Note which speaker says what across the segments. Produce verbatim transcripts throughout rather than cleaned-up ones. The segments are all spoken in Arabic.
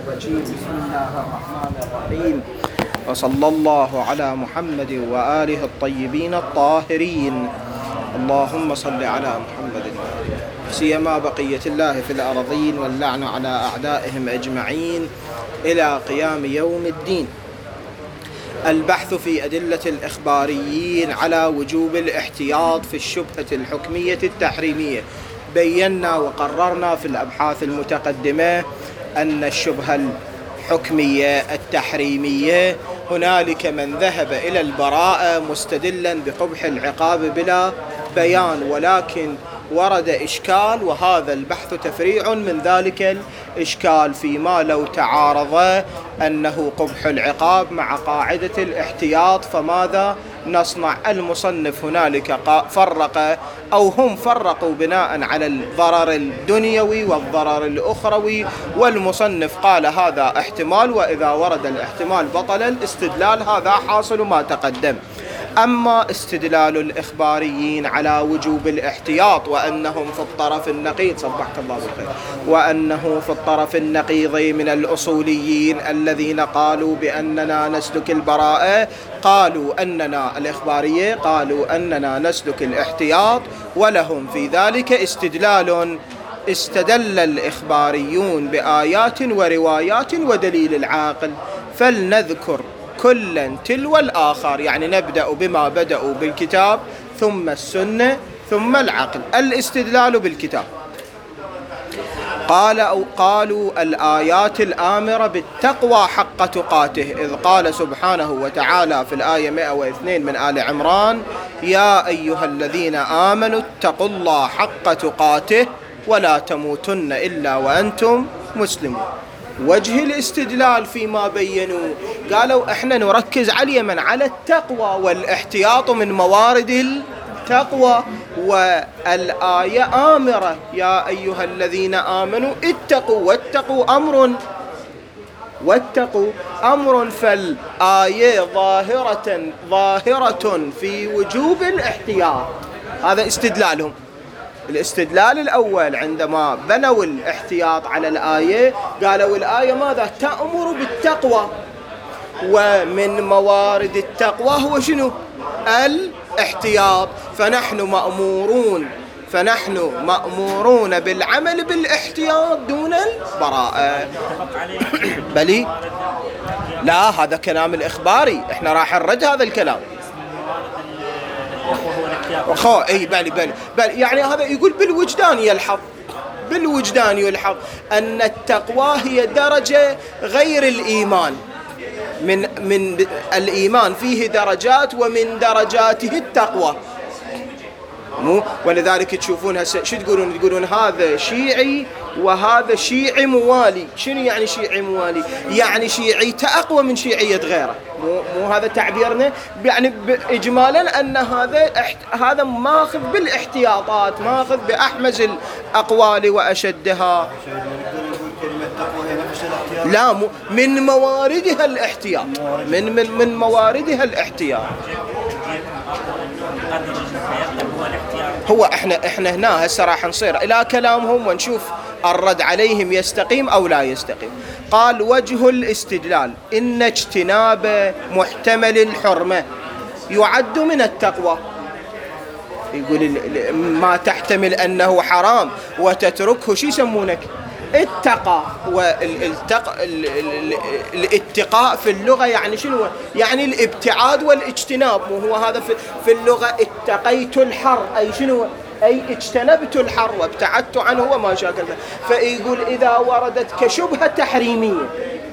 Speaker 1: الرجيم. بسم الله الرحمن الرحيم، وصلى الله على محمد وآله الطيبين الطاهرين. اللهم صل على محمد وآله، سيما بقية الله في الأرضين، واللعن على أعدائهم أجمعين إلى قيام يوم الدين. البحث في أدلة الإخباريين على وجوب الاحتياط في الشبهة الحكمية التحريمية. بينا وقررنا في الأبحاث المتقدمة أن الشبهة الحكمية التحريمية هنالك من ذهب إلى البراءة مستدلا بقبح العقاب بلا بيان، ولكن ورد إشكال، وهذا البحث تفريع من ذلك الإشكال، فيما لو تعارض أنه قبح العقاب مع قاعدة الاحتياط فماذا نصنع؟ المصنف هنالك فرق، أو هم فرقوا بناء على الضرر الدنيوي والضرر الأخروي، والمصنف قال هذا احتمال، وإذا ورد الاحتمال بطل الاستدلال. هذا حاصل ما تقدم. أما استدلال الإخباريين على وجوب الاحتياط وأنهم في الطرف النقيض، صبحك الله بالخير، وأنه في الطرف النقيض من الأصوليين الذين قالوا بأننا نسلك البراءة، قالوا أننا الإخبارية قالوا أننا نسلك الاحتياط، ولهم في ذلك استدلال. استدل الإخباريون بآيات وروايات ودليل العاقل، فلنذكر كلا تلو الآخر، يعني نبدأ بما بدأوا بالكتاب ثم السنة ثم العقل. الاستدلال بالكتاب، قال أو قالوا الآيات الآمرة بالتقوى حق تقاته، إذ قال سبحانه وتعالى في الآية مئة واثنين من آل عمران: يا أيها الذين آمنوا اتقوا الله حق تقاته ولا تموتن إلا وأنتم مسلمون. وجه الاستدلال فيما بينوا، قالوا احنا نركز على اليمن على التقوى، والاحتياط من موارد التقوى، والآية آمرة يا أيها الذين آمنوا اتقوا، واتقوا أمر واتقوا أمر فالآية ظاهرة ظاهرة في وجوب الاحتياط. هذا استدلالهم. الاستدلال الأول عندما بنوا الاحتياط على الآية، قالوا الآية ماذا؟ تأمر بالتقوى، ومن موارد التقوى هو شنو؟ الاحتياط، فنحن مأمورون فنحن مأمورون بالعمل بالاحتياط دون البراءة. بلي لا، هذا كلام الإخباري، احنا راح نرد هذا الكلام. خو اي بل بل بل يعني هذا يقول بالوجدان يلحظ بالوجدان يلحظ أن التقوى هي درجة غير الإيمان. من من الإيمان فيه درجات، ومن درجاته التقوى. مو ولذلك تشوفون هسه شو تقولون؟ تقولون هذا شيعي وهذا شيعي موالي. شنو يعني شيعي موالي؟ يعني شيعيته أقوى من شيعية غيره. مو, مو هذا تعبيرنا؟ يعني إجمالا أن هذا هذا ماخذ بالاحتياطات، ماخذ بأحمز الأقوال وأشدها. لا، من مواردها الاحتياط، من من من مواردها الاحتياط. هو احنا احنا هنا هسه راح نصير الى كلامهم ونشوف الرد عليهم يستقيم او لا يستقيم. قال وجه الاستدلال ان اجتناب محتمل الحرمة يعد من التقوى. يقول ما تحتمل انه حرام وتتركه شو يسمونك؟ اتقى. والاتقاء في اللغة يعني شنو؟ يعني الابتعاد والاجتناب. وهو هذا في اللغة اتقيت الحر، أي شنو؟ أي اجتنبت الحر وابتعدت عنه وما شاكل. فيقول إذا وردت كشبهة تحريمية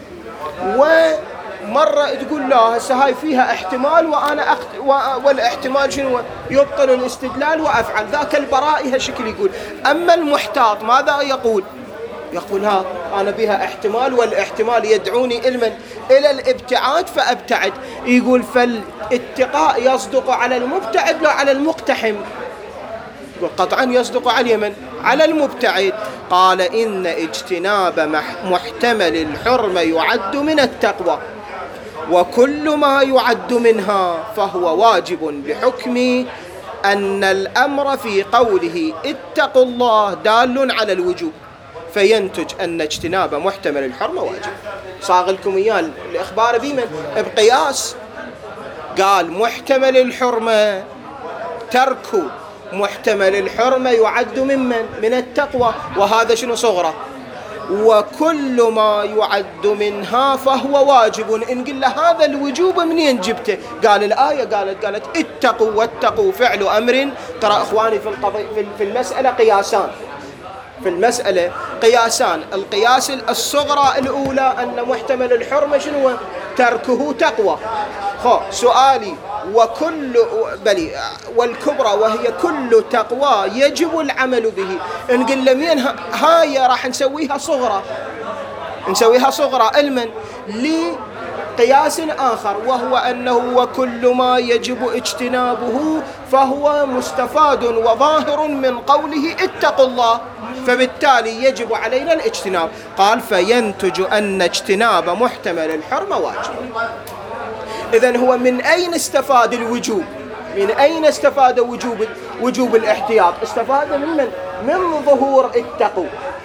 Speaker 1: ومرة تقول لا هسه هاي فيها احتمال وأنا أخت... والاحتمال شنو؟ يبطل الاستدلال وأفعل ذاك البراء شكل. يقول أما المحتاط ماذا يقول؟ يقول ها أنا بها احتمال، والاحتمال يدعوني علما إلى الابتعاد فأبتعد. يقول فالاتقاء يصدق على المبتعد لا على المقتحم. يقول قطعا يصدق على اليمن على المبتعد. قال إن اجتناب محتمل الحرمة يعد من التقوى، وكل ما يعد منها فهو واجب، بحكم أن الأمر في قوله اتقوا الله دال على الوجوب، فينتج أن اجتناب محتمل الحرمة واجب. صاغ لكم إياه الإخبار بمن؟ بقياس. قال محتمل الحرمة، ترك محتمل الحرمة يعد ممن؟ من التقوى، وهذا شنو صغرى، وكل ما يعد منها فهو واجب. إن قل هذا الوجوب منين جبته؟ قال الآية قالت قالت اتقوا واتقوا فعل أمر. ترى إخواني في القضية في المسألة قياسان، في المسألة قياسان. القياس الصغرى الأولى أن محتمل الحرمة شنو؟ تركه تقوى. خو سؤالي وكل بلي والكبرى وهي كل تقوى يجب العمل به. إن قلنا مين هاي راح نسويها صغرى، نسويها صغرى علما لقياس آخر، وهو أنه وكل ما يجب اجتنابه فهو مستفاد وظاهر من قوله اتقوا الله، فبالتالي يجب علينا الاجتناب. قال فينتج أن اجتناب محتمل الحرمة واجب. إذن هو من أين استفاد الوجوب؟ من أين استفاد وجوب وجوب الاحتياط؟ استفاد من من؟ من ظهور اتقوا،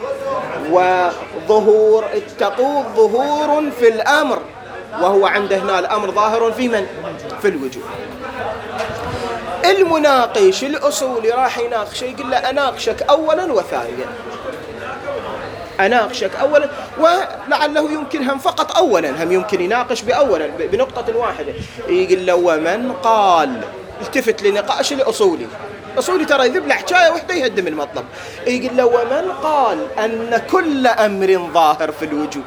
Speaker 1: وظهور اتقوا ظهور في الأمر، وهو عنده هنا الأمر ظاهر في من؟ في الوجوب. المناقش الأصولي راح يناقش يقول له أناقشك أولا وثانيا، أناقشك أولا، ولعله يمكن هم فقط أولا، هم يمكن يناقش بأولا بنقطة واحدة. يقول له ومن قال، التفت لنقاش الأصولي، أصولي ترى يذب حكاية وحده يهدم المطلب. يقول له ومن قال أن كل أمر ظاهر في الوجوب،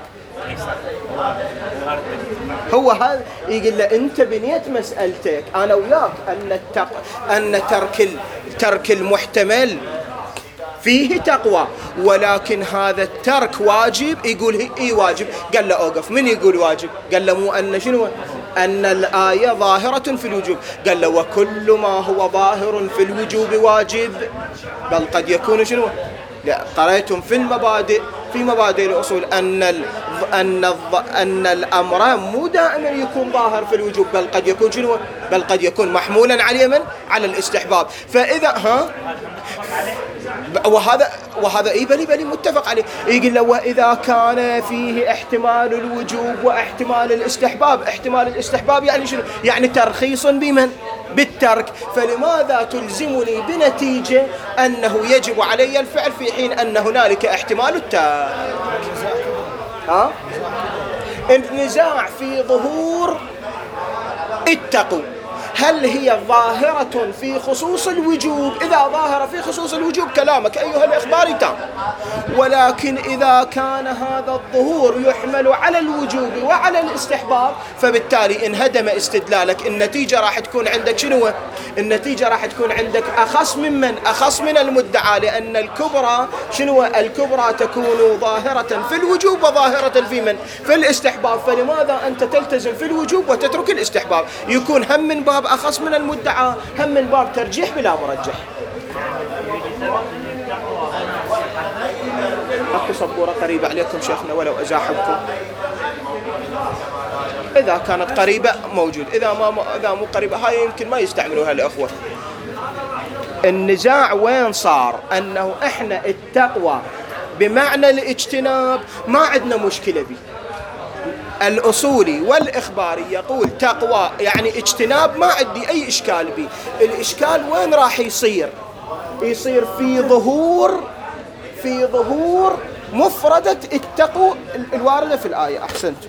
Speaker 1: هو هذا. يقول له أنت بنيت مسألتك أنا وياك أن التق... أن ترك ترك المحتمل فيه تقوى، ولكن هذا الترك واجب. يقول اي واجب. قال له اوقف، من يقول واجب؟ قال له مو ان شنو؟ ان الآية ظاهرة في الوجوب. قال له وكل ما هو ظاهر في الوجوب واجب، بل قد يكون شنو؟ لا قرأتم في المبادئ في مبادئ الأصول أن ال... أن ال... أن الأمر مو دائما يكون ظاهر في الوجوب، بل قد يكون شنو؟ بل قد يكون محمولا على من؟ على الاستحباب. فإذا ها وهذا وهذا اي بلي بلي متفق عليه. يقول له واذا كان فيه احتمال الوجوب واحتمال الاستحباب، احتمال الاستحباب يعني شنو؟ يعني ترخيص بمن؟ بالترك. فلماذا تلزمني بنتيجة انه يجب علي الفعل في حين ان هنالك احتمال الترك؟ ها؟ النزاع في ظهور اتقوا، هل هي ظاهرة في خصوص الوجوب؟ إذا ظاهرة في خصوص الوجوب كلامك أيها الإخباري تام، ولكن إذا كان هذا الظهور يحمل على الوجوب وعلى الاستحباب، فبالتالي انهدم استدلالك. النتيجة راح تكون عندك شنو؟ النتيجة راح تكون عندك أخص من من؟ أخص من المدعى، لأن الكبرى شنو؟ الكبرى تكون ظاهرة في الوجوب وظاهرة في من؟ في الاستحباب. فلماذا أنت تلتزم في الوجوب وتترك الاستحباب؟ يكون هم من باب أخص من المدعى، هم من باب ترجيح بلا مرجح. أكو صبورة قريبة عليكم شيخنا ولو أزاحمكم؟ إذا كانت قريبة موجود، إذا ما إذا مو قريبة هاي يمكن ما يستعملوها الأخوة. النزاع وين صار؟ أنه إحنا التقوى بمعنى الاجتناب ما عندنا مشكلة به. الأصولي والإخباري يقول تقوى يعني اجتناب، ما عندي أي إشكال به. الإشكال وين راح يصير؟ يصير في ظهور في ظهور مفردة اتقوا الواردة في الآية. أحسنت.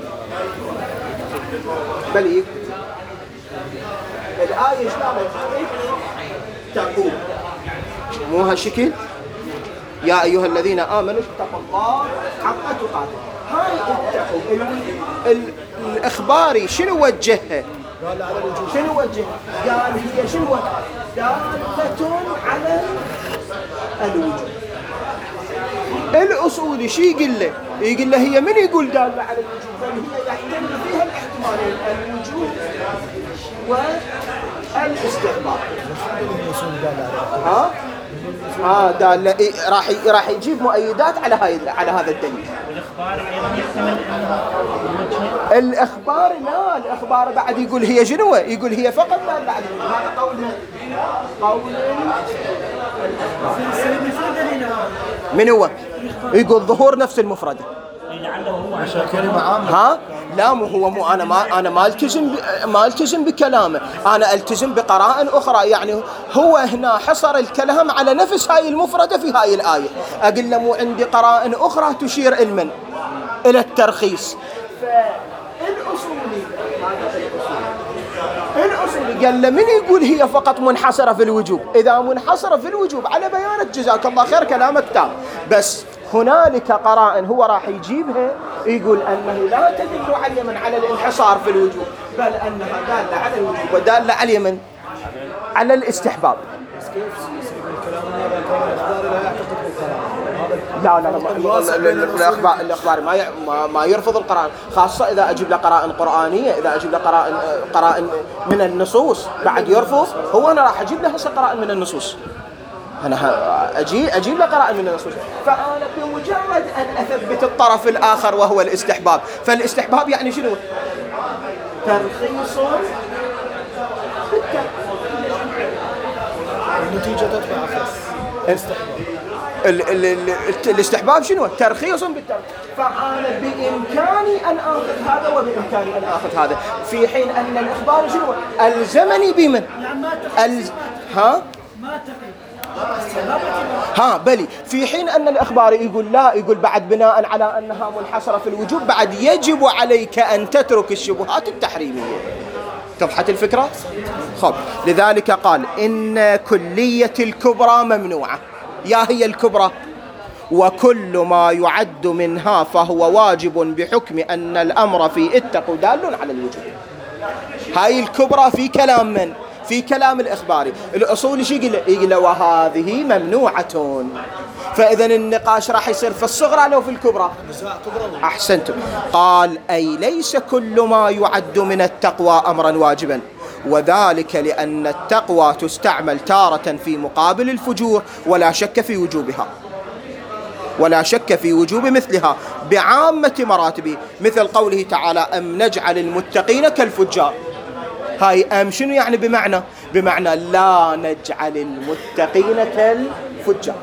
Speaker 1: بل الآية شلون تقوا؟ مو هالشكل يا أيها الذين آمنوا اتقوا الله حق تقاته. هاي اتقوا الإخباري شنو وجهها؟ شنو وجهها؟ قال هي شنو؟ دالة على الوجوب. الأصولي شي يقول له؟ يقول له هي من يقول دالة على الوجوب؟ بل هي يحتمل فيها الاحتمالين، الوجوب والاستحباب. ها؟ اه دالة إيه راح راح يجيب مؤيدات على هاي على هذا الدليل. الإخبار لا، الإخبار بعد يقول هي شنو؟ يقول هي فقط دالة بعد. هذا قول قول من هو؟ يقول ظهور نفس المفردة. ها لا مو هو مو أنا ما أنا ما التزم ما التزم بكلامه، أنا التزم بقرائن أخرى. يعني هو هنا حصر الكلام على نفس هاي المفردة في هاي الآية. أقول له مو عندي قرائن أخرى تشير إلى إلى الترخيص. فالأصولي الأصولي قال له من يقول هي فقط منحصرة في الوجوب؟ إذا منحصرة في الوجوب على بيانك جزاك الله خير كلامك تام، بس هنالك قرائن هو راح يجيبها يقول أنه لا تدل على اليمن على الانحصار في الوجوب، بل أنها دالة على الوجوب ودالة على اليمن على الاستحباب. لا لا لا الأخبار الأخبار ما ما يرفض القرآن، خاصة إذا أجيب له قرائن قرآنية، إذا أجيب له قرائن قرائن من النصوص بعد يرفض. هو أنا راح أجيب له هسه قرائن من النصوص، أنا أجيب أجيب له قرائن من النصوص. فأنا بمجرد أن أثبت الطرف الآخر وهو الاستحباب، فالاستحباب يعني شنو؟ ترخيص
Speaker 2: النتيجة تتبع الاستحباب.
Speaker 1: الاستحباب شنو؟ ترخيص بالترخيص. فأنا بإمكاني أن آخذ هذا وبإمكاني أن آخذ هذا، في حين أن الإخبار شنو؟ الزمني بمن؟ الز... ها؟ ما ها بلي، في حين أن الإخبار يقول لا، يقول بعد بناء على أنها منحصرة في الوجوب بعد يجب عليك أن تترك الشبهات التحريمية. اتضحت الفكرة؟ خب لذلك قال إن كلية الكبرى ممنوعة. يا هي الكبرى؟ وكل ما يعد منها فهو واجب بحكم أن الأمر في اتقوا دال على الوجوب. هاي الكبرى في كلام من؟ في كلام الإخباري. الأصول شو يقول؟ يقول وهذه ممنوعة. فإذا النقاش راح يصير في الصغرى لو في الكبرى. أحسنتم. قال أي ليس كل ما يعد من التقوى أمرا واجبا، وذلك لأن التقوى تستعمل تارة في مقابل الفجور ولا شك في وجوبها ولا شك في وجوب مثلها بعامة مراتبه، مثل قوله تعالى أم نجعل المتقين كالفجار. هاي أم شنو يعني؟ بمعنى بمعنى لا نجعل المتقين كالفجار.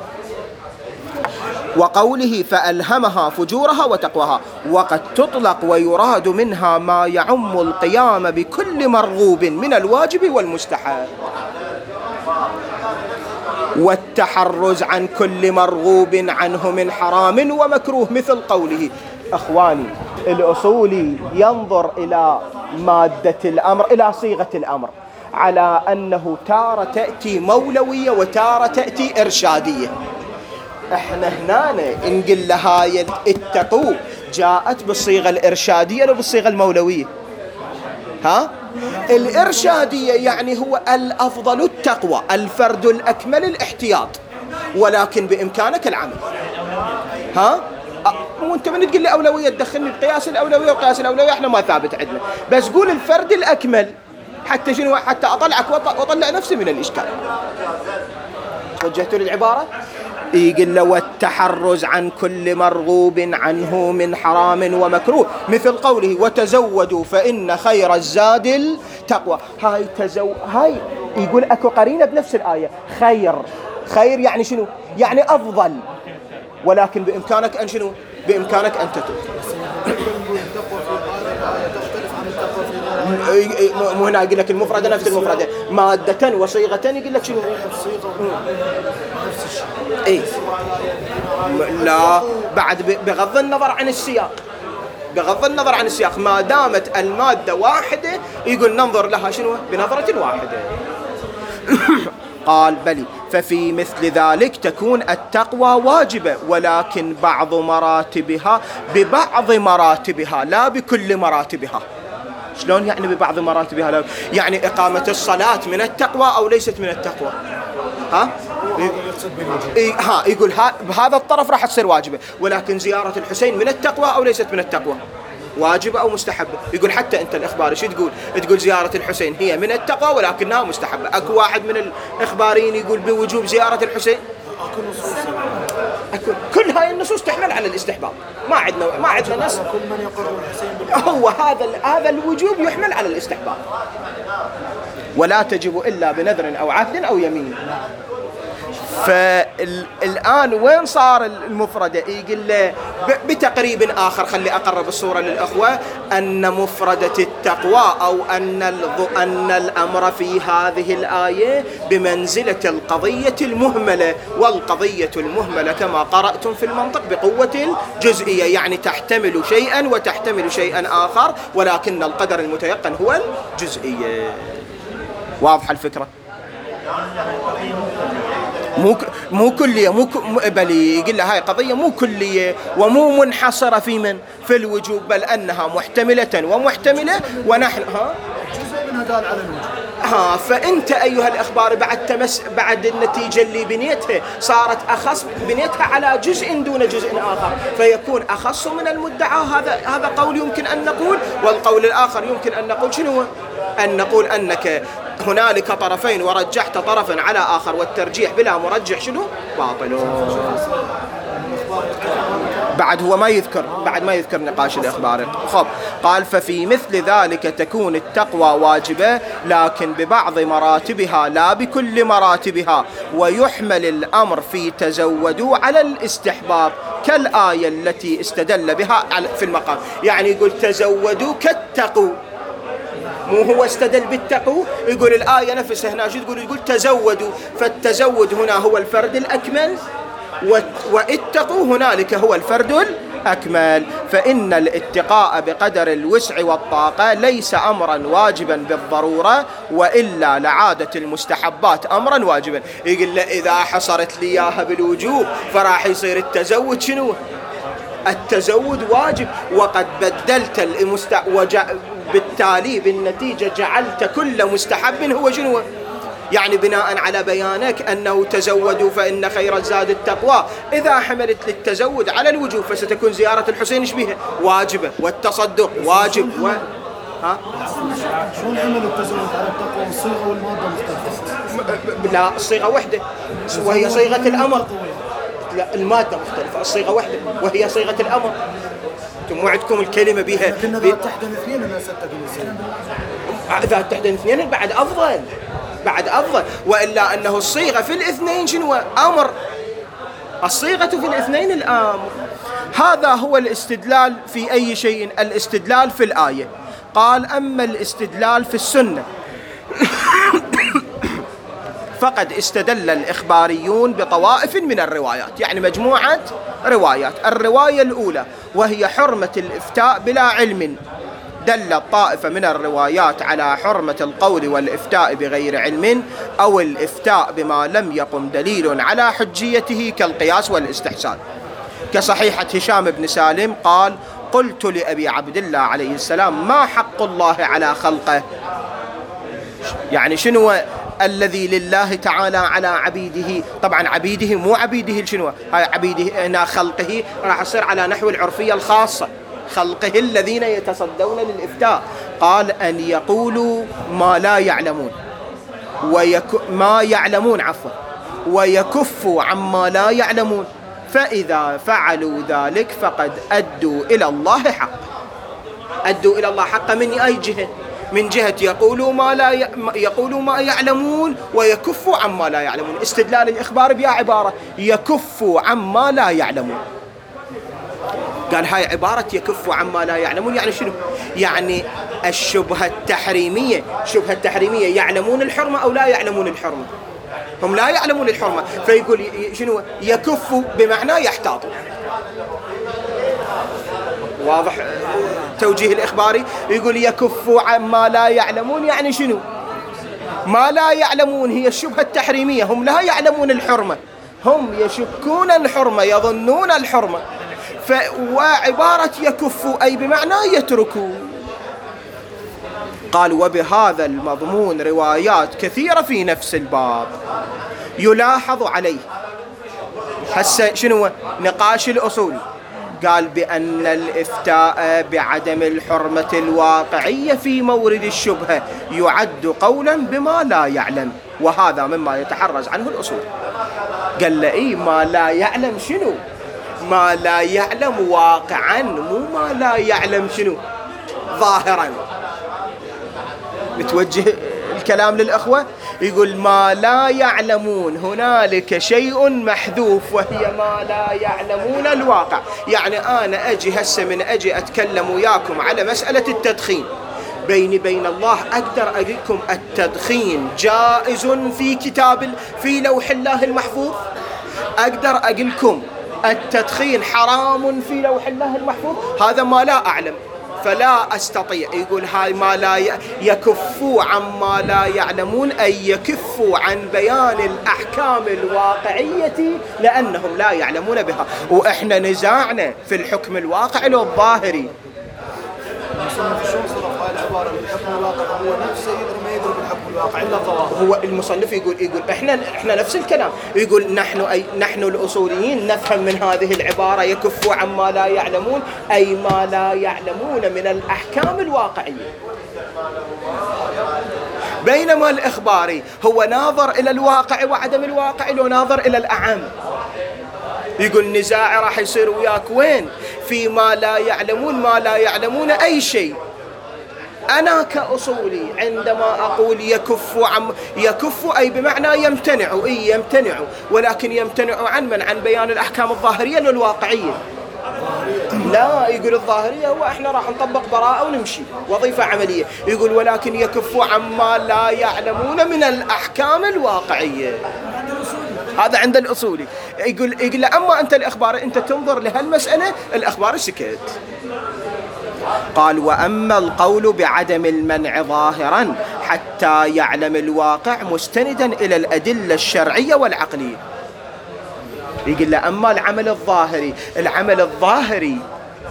Speaker 1: وقوله فألهمها فجورها وتقواها، وقد تطلق ويراد منها ما يعم القيام بكل مرغوب من الواجب والمستحب والتحرز عن كل مرغوب عنه من حرام ومكروه، مثل قوله. أخواني الأصولي ينظر إلى مادة الأمر، إلى صيغة الأمر، على أنه تارة تأتي مولوية وتارة تأتي إرشادية. احنا هنا نقول لها اتقوا جاءت بالصيغة الإرشادية لو بالصيغة المولوية؟ ها؟ الإرشادية يعني هو الأفضل التقوى، الفرد الأكمل الاحتياط، ولكن بإمكانك العمل. ها؟ وانت من تقول لي أولوية تدخلني بقياس الأولوية، وقياس الأولوية احنا ما ثابت عندنا، بس قول الفرد الأكمل حتى شنو؟ حتى أطلعك وأطلع نفسي من الإشكال. وجهتوا للعبارة؟ يقول له والتحرز عن كل مرغوب عنه من حرام ومكروه، مثل قوله وتزودوا فإن خير الزاد التقوى. هاي تزو هاي يقول اكو قرينة بنفس الآية، خير. خير يعني شنو؟ يعني أفضل، ولكن بإمكانك أن شنو؟ بإمكانك أن تترك. مو هنا يقول لك المفردة نفس المفردة مادة وصيغة، يقول لك شنو؟ إيه لا، بعد بغض النظر عن السياق، بغض النظر عن السياق ما دامت المادة واحدة يقول ننظر لها شنو؟ بنظرة واحدة. قال بلي ففي مثل ذلك تكون التقوى واجبة، ولكن بعض مراتبها ببعض مراتبها لا بكل مراتبها. شلون يعني ببعض مراتبها؟ لا يعني إقامة الصلاة من التقوى أو ليست من التقوى؟ ها؟ إيه ها يقول ها بهذا الطرف راح تصير واجبة، ولكن زيارة الحسين من التقوى أو ليست من التقوى؟ واجبة أو مستحبة؟ يقول حتى أنت الإخباري شو تقول؟ تقول زيارة الحسين هي من التقوى ولكنها مستحبة. أكو واحد من الإخباريين يقول بوجوب زيارة الحسين؟ أكو كل هاي النصوص تحمل على الاستحباب، ما عندنا ما عندنا نص.
Speaker 2: كل من يقر الحسين
Speaker 1: هو هذا هذا الوجوب يحمل على الاستحباب، ولا تجب إلا بنذر أو عهد أو يمين. فالآن وين صار المفردة؟ يقول له بتقريب آخر، خلي أقرب الصورة للأخوة، أن مفردة التقوى أو أن أن الأمر في هذه الآية بمنزلة القضية المهملة، والقضية المهملة كما قرأتم في المنطق بقوة الجزئية، يعني تحتمل شيئا وتحتمل شيئا آخر، ولكن القدر المتيقن هو الجزئية. واضحة الفكرة؟ مو مو كلية، مو بل يقول له هاي قضية مو كلية ومو منحصرة في من في الوجوب، بل أنها محتملة ومحتملة، ونحن ها
Speaker 2: جزء منها دال على الوجوب.
Speaker 1: ها فأنت أيها الأخبار بعد تمس بعد النتيجة اللي بنيتها صارت أخص، بنيتها على جزء دون جزء آخر، فيكون أخص من المدعى. هذا هذا قول يمكن أن نقول، والقول الآخر يمكن أن نقول شنو؟ أن نقول أنك هنالك طرفين ورجحت طرفا على آخر، والترجيح بلا مرجح شنو؟ باطل. بعد هو ما يذكر بعد ما يذكر نقاش الإخبار. خب قال ففي مثل ذلك تكون التقوى واجبة، لكن ببعض مراتبها لا بكل مراتبها، ويحمل الأمر في تزودوا على الاستحباب كالآية التي استدل بها في المقام. يعني يقول تزودوا كالتقوا، مو هو استدل بالتقو، يقول الآية نفسها هنا شو تقول؟ يقول تزودوا، فالتزود هنا هو الفرد الأكمل، واتقوا هنالك هو الفرد الأكمل. فإن الاتقاء بقدر الوسع والطاقة ليس أمرا واجبا بالضرورة، وإلا لعادة المستحبات أمرا واجبا. يقول له إذا حصرت لي إياها بالوجوب فراح يصير التزود شنو؟ التزود واجب، وقد بدلت المست وجع... بالتالي بالنتيجة جعلت كل مستحب هو شنو؟ يعني بناء على بيانك أنه تزودوا فإن خير الزاد التقوى، إذا حملت للتزود على الوجوب فستكون زيارة الحسين شبيها واجبة، والتصدق واجب. و... ها؟
Speaker 2: شلون حمل التزود على التقوى والصيغة والمادة مختلفة؟
Speaker 1: لا الصيغة وحدة وهي صيغة الأمر، لا المادة مختلفة، الصيغة واحدة وهي صيغة الأمر. انتم مو عندكم الكلمة بها
Speaker 2: لكن إذا تحدن اثنين أنا ستة جنسين،
Speaker 1: إذا تحدن اثنين بعد أفضل بعد أفضل وإلا أنه الصيغة في الاثنين شنو؟ أمر، الصيغة في الاثنين الأمر. هذا هو الاستدلال في أي شيء، الاستدلال في الآية. قال أما الاستدلال في السنة فقد استدل الإخباريون بطوائف من الروايات، يعني مجموعة روايات. الرواية الأولى وهي حرمة الإفتاء بلا علم، دلت طائفة من الروايات على حرمة القول والإفتاء بغير علم، أو الإفتاء بما لم يقم دليل على حجيته كالقياس والاستحسان، كصحيحة هشام بن سالم قال قلت لأبي عبد الله عليه السلام ما حق الله على خلقه، يعني شنو الذي لله تعالى على عبيده؟ طبعا عبيده مو عبيده شنو هاي عبيده هنا خلقه، راح يصير على نحو العرفية الخاصة، خلقه الذين يتصدون للإفتاء. قال أن يقولوا ما لا يعلمون ويك ما يعلمون عفوا ويكفوا عما لا يعلمون، فإذا فعلوا ذلك فقد أدوا إلى الله حق. أدوا إلى الله حق من أي جهة؟ من جهة يقولوا ما لا ي... يقولوا ما يعلمون ويكفوا عما لا يعلمون. استدلال الإخبار بها عبارة يكفوا عما لا يعلمون. قال هاي عبارة يكفوا عما لا يعلمون يعني شنو؟ يعني الشبهة التحريمية، شبهة التحريمية يعلمون الحرمة أو لا يعلمون الحرمة؟ هم لا يعلمون الحرمة، فيقول شنو؟ يكفوا بمعنى يحتاطوا. واضح توجيه الإخباري؟ يقول يكفوا عما لا يعلمون يعني شنو؟ ما لا يعلمون هي الشبهة التحريمية، هم لا يعلمون الحرمة، هم يشكون الحرمة، يظنون الحرمة. وعبارة يكفوا أي بمعنى يتركوا. قال وبهذا المضمون روايات كثيرة في نفس الباب يلاحظ عليه. هسه شنو نقاش الأصولي؟ قال بأن الإفتاء بعدم الحرمة الواقعية في مورد الشبهة يعد قولا بما لا يعلم، وهذا مما يتحرز عنه الأصول. قال له إيه ما لا يعلم شنو؟ ما لا يعلم واقعا، مو ما لا يعلم شنو ظاهرا. متوجه الكلام للأخوة، يقول ما لا يعلمون هنالك شيء محذوف وهي ما لا يعلمون الواقع. يعني أنا أجي هسه من أجي أتكلم وياكم على مسألة التدخين، بيني بين الله أقدر أقول لكم التدخين جائز في كتاب في لوح الله المحفوظ؟ أقدر أقول لكم التدخين حرام في لوح الله المحفوظ؟ هذا ما لا أعلم، فلا أستطيع. يقول هاي ما لا يكفوا عما لا يعلمون، أي يكفوا عن بيان الأحكام الواقعية لأنهم لا يعلمون بها. وإحنا نزاعنا في الحكم الواقعي لو الظاهري.
Speaker 2: هو نفسه يدري ما يدري بالحكم الواقعي الا الظواهر.
Speaker 1: هو المصنف يقول يقول احنا احنا نفس الكلام، يقول نحن أي نحن الاصوليين نفهم من هذه العباره يكفوا عما لا يعلمون، اي ما لا يعلمون من الاحكام الواقعيه. بينما الاخباري هو ناظر الى الواقع وعدم الواقع، لو ناظر الى الاعم. يقول نزاع راح يصير وياك وين؟ فيما لا يعلمون، ما لا يعلمون أي شيء. أنا كأصولي عندما أقول يكف عن يكف أي بمعنى يمتنع، أي يمتنع، ولكن يمتنع عن من؟ عن بيان الأحكام الظاهرية للواقعية. لا، يقول الظاهرية هو إحنا راح نطبق براءة ونمشي وظيفة عملية. يقول ولكن يكف عما لا يعلمون من الأحكام الواقعية. هذا عند الأصولي. يقول يقول أما أنت الإخبار أنت تنظر لهالمسألة، الإخبار سكت. قال وأما القول بعدم المنع ظاهرا حتى يعلم الواقع مستندا إلى الأدلة الشرعية والعقلية. يقول أما العمل الظاهري، العمل الظاهري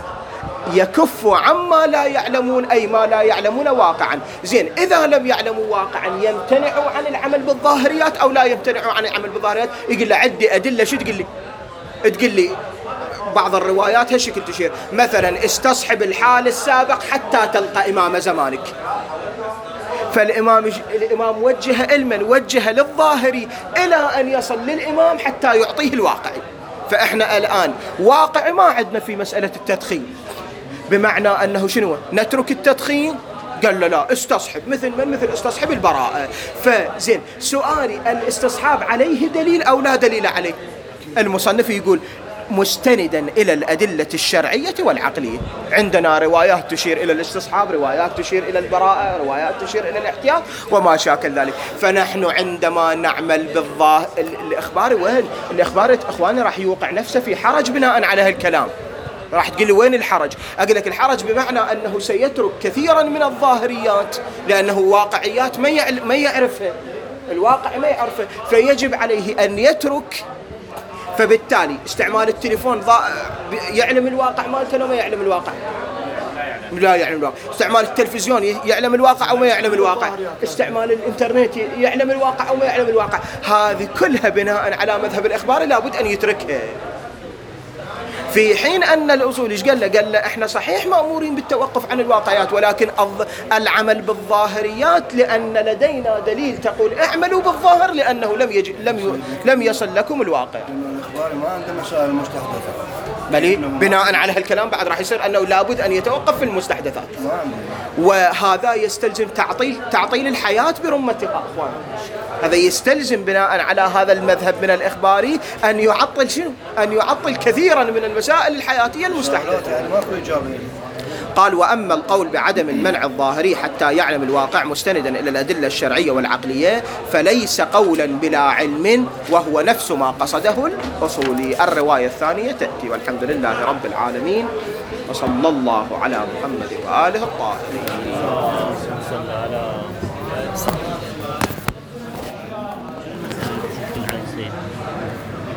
Speaker 1: يكف عما لا يعلمون، أي ما لا يعلمون واقعا. زين، إذا لم يعلموا واقعا يمتنعوا عن العمل بالظاهريات أو لا يمتنعوا عن العمل بالظاهريات؟ يقول له عدي أدلة. شو تقول لي؟ تقول لي بعض الروايات هالشكل تشير، مثلا استصحب الحال السابق حتى تلقى إمام زمانك. فالإمام الإمام وجه علما، وجه للظاهري إلى أن يصل للإمام حتى يعطيه الواقعي. فإحنا الآن واقع ما عندنا في مسألة التدخين، بمعنى أنه شنو؟ نترك التدخين؟ قال له لا، استصحب. مثل من؟ مثل استصحب البراءة. فزين، سؤالي الاستصحاب عليه دليل أو لا دليل عليه؟ المصنف يقول مستندا إلى الأدلة الشرعية والعقلية. عندنا روايات تشير إلى الاستصحاب، روايات تشير إلى البراءة، روايات تشير إلى الاحتياط وما شاكل ذلك. فنحن عندما نعمل بالظاهر الإخبار، وين الإخبار إخواني راح يوقع نفسه في حرج بناء على هالكلام. راح تقول لي وين الحرج؟ أقول لك الحرج بمعنى أنه سيترك كثيرا من الظاهريات لأنه واقعيات ما يعرفها، الواقع ما يعرفه، فيجب عليه أن يترك. فبالتالي استعمال التليفون يعلم الواقع مالته وما يعلم الواقع؟ لا يعلم الواقع. استعمال التلفزيون يعلم الواقع أو ما يعلم الواقع؟ استعمال الإنترنت يعلم الواقع أو ما يعلم الواقع؟ هذه كلها بناء على مذهب الإخبار لابد أن يتركها. في حين أن الأصول إيش قال له؟ قال له إحنا صحيح مأمورين بالتوقف عن الواقعيات، ولكن العمل بالظاهريات لأن لدينا دليل تقول اعملوا بالظاهر لأنه لم يجي لم ي... لم يصل لكم الواقع.
Speaker 2: الإخبار ما عنده مسائل مستحدثة.
Speaker 1: بل بناء على هالكلام بعد راح يصير أنه لابد أن يتوقف في المستحدثات، وهذا يستلزم تعطيل تعطيل الحياة برمتها أخوان. هذا يستلزم بناء على هذا المذهب من الإخباري أن يعطل شنو؟ أن يعطل كثيرا من المسائل الحياتية المستحدثة.
Speaker 2: يعني ما في إجابة.
Speaker 1: قال وأما القول بعدم المنع الظاهري حتى يعلم الواقع مستندا إلى الأدلة الشرعية والعقلية فليس قولا بلا علم، وهو نفس ما قصده الأصولي. الرواية الثانية تأتي. والحمد لله رب العالمين، وصلى الله على محمد وآله الطاهرين.